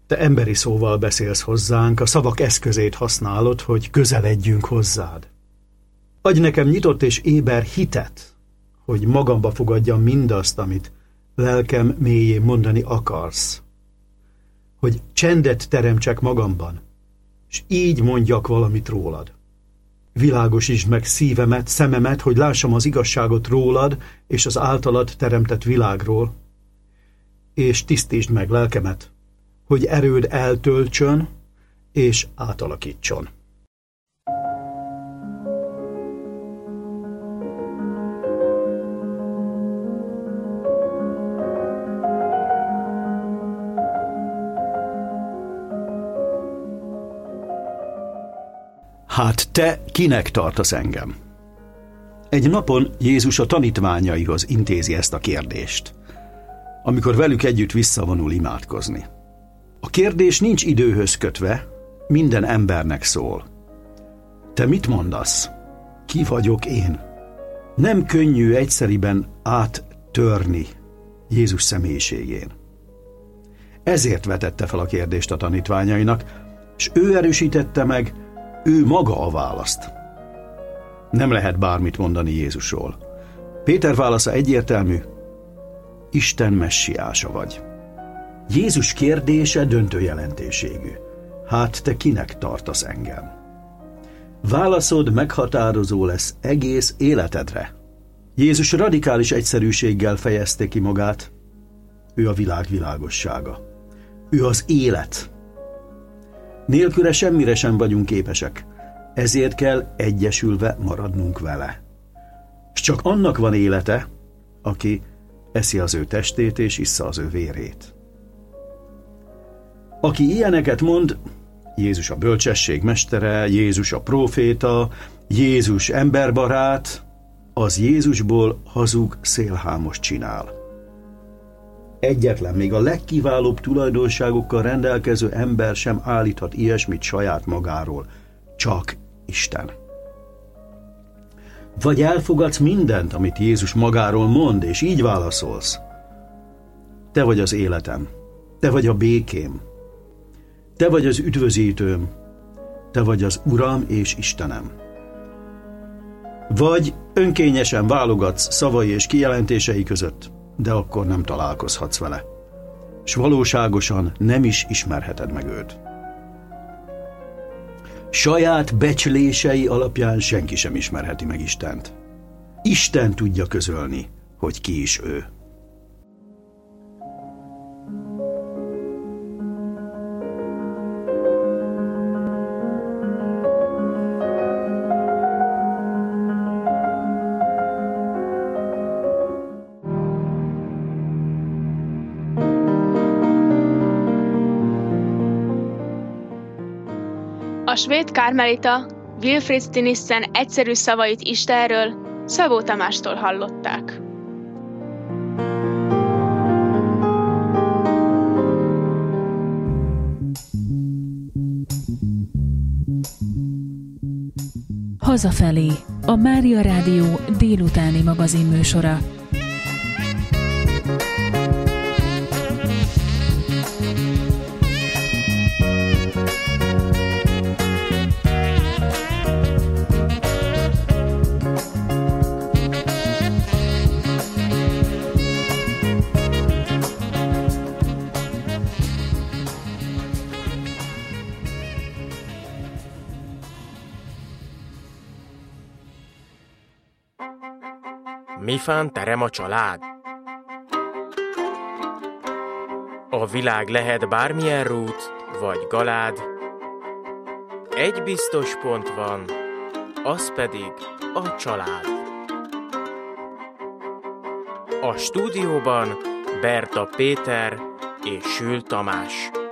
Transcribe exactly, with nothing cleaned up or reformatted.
Te emberi szóval beszélsz hozzánk, a szavak eszközét használod, hogy közeledjünk hozzád. Adj nekem nyitott és éber hitet, hogy magamba fogadjam mindazt, amit lelkem mélyén mondani akarsz. Hogy csendet teremtsek magamban, és így mondjak valamit rólad. Világosítsd meg szívemet, szememet, hogy lássam az igazságot rólad és az általad teremtett világról, és tisztítsd meg lelkemet, hogy erőd eltöltsön és átalakítson. Hát te kinek tartasz engem? Egy napon Jézus a tanítványaihoz intézi ezt a kérdést, amikor velük együtt visszavonul imádkozni. A kérdés nincs időhöz kötve, minden embernek szól. Te mit mondasz? Ki vagyok én? Nem könnyű egyszeriben áttörni Jézus személyiségén. Ezért vetette fel a kérdést a tanítványainak, és ő erősítette meg, ő maga a választ. Nem lehet bármit mondani Jézusról. Péter válasza egyértelmű, Isten messiása vagy. Jézus kérdése döntő jelentőségű. Hát te kinek tartasz engem? Válaszod meghatározó lesz egész életedre. Jézus radikális egyszerűséggel fejezte ki magát. Ő a világ világossága. Ő az élet. Nélküle semmire sem vagyunk képesek, ezért kell egyesülve maradnunk vele. És csak annak van élete, aki eszi az ő testét és issza az ő vérét. Aki ilyeneket mond, Jézus a bölcsesség mestere, Jézus a próféta, Jézus emberbarát, az Jézusból hazug szélhámos csinál. Egyetlen, még a legkiválóbb tulajdonságokkal rendelkező ember sem állíthat ilyesmit saját magáról, csak Isten. Vagy elfogadsz mindent, amit Jézus magáról mond, és így válaszolsz. Te vagy az életem, te vagy a békém, te vagy az üdvözítőm, te vagy az Uram és Istenem. Vagy önkényesen válogatsz szavai és kijelentései között, de akkor nem találkozhatsz vele, és valóságosan nem is ismerheted meg őt. Saját becslései alapján senki sem ismerheti meg Istent. Isten tudja közölni, hogy ki is ő. A svéd kármelita Wilfrid Stinissen egyszerű szavait Istenről Szabó Tamástól hallották. Hazafelé, a Mária Rádió délutáni magazinműsora. Mifán terem a család? A világ lehet bármilyen rút vagy galád. Egy biztos pont van, az pedig a család. A stúdióban Berta Péter és Sül Tamás.